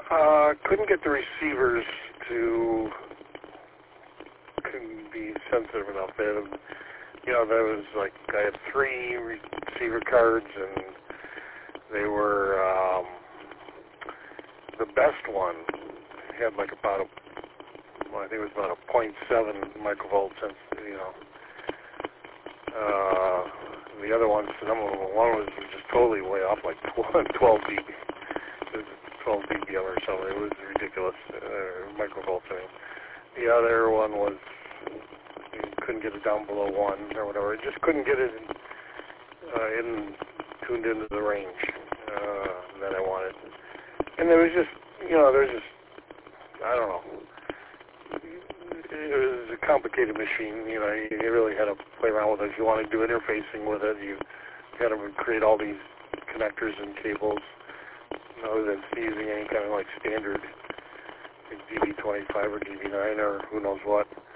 Couldn't get the receivers to couldn't be sensitive enough. They had, there was like, I had 3 receiver cards, and they were, the best one had like about I think it was about a 0.7 microvolt sense, the other ones, one was just totally way off, like 12 dB. It was 12 dBm or something. It was ridiculous, microvolts. I mean. The other one was, you couldn't get it down below 1 or whatever. It just couldn't get it tuned into the range that I wanted. And there was just, I don't know. It was a complicated machine. You really had to play around with it. If you wanted to do interfacing with it, you had to create all these connectors and cables, other than using any kind of like standard DB25 or DB9 or who knows what.